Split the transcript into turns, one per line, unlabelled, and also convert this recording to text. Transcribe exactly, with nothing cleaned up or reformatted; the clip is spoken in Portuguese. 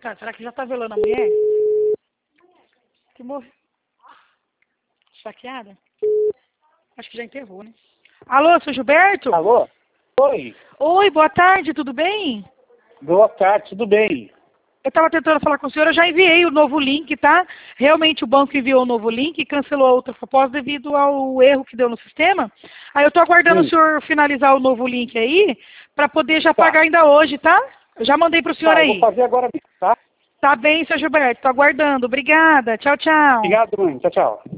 coitado, será que já tá velando a mulher? Que morreu. Chaqueada? Acho que já enterrou, né? Alô, seu Gilberto?
Alô? Oi.
Oi, boa tarde, tudo bem?
Boa tarde, tudo bem?
Eu estava tentando falar com o senhor, eu já enviei o novo link, tá? Realmente o banco enviou o novo link e cancelou a outra proposta devido ao erro que deu no sistema. Aí eu estou aguardando
Sim.
o senhor finalizar o novo link aí, para poder já
Tá.
pagar ainda hoje, tá? Eu já mandei para o senhor
Tá, eu
aí.
vou fazer agora mesmo, tá?
Tá bem, seu Gilberto, estou aguardando. Obrigada, tchau, tchau.
Obrigado, mãe. Tchau, tchau.